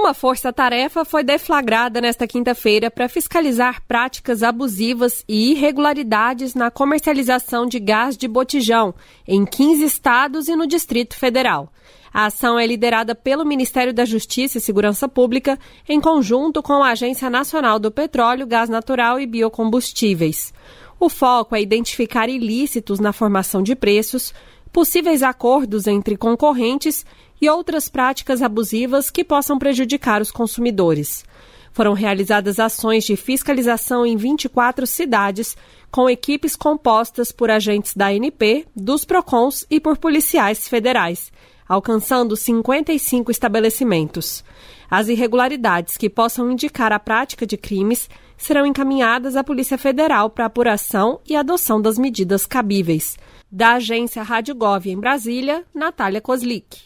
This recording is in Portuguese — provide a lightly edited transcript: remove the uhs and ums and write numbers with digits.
Uma força-tarefa foi deflagrada nesta quinta-feira para fiscalizar práticas abusivas e irregularidades na comercialização de gás de botijão em 15 estados e no Distrito Federal. A ação é liderada pelo Ministério da Justiça e Segurança Pública, em conjunto com a Agência Nacional do Petróleo, Gás Natural e Biocombustíveis. O foco é identificar ilícitos na formação de preços, possíveis acordos entre concorrentes e outras práticas abusivas que possam prejudicar os consumidores. Foram realizadas ações de fiscalização em 24 cidades, com equipes compostas por agentes da ANP, dos PROCONs e por policiais federais, alcançando 55 estabelecimentos. As irregularidades que possam indicar a prática de crimes serão encaminhadas à Polícia Federal para apuração e adoção das medidas cabíveis. Da agência Rádio Gov em Brasília, Natália Kozlik.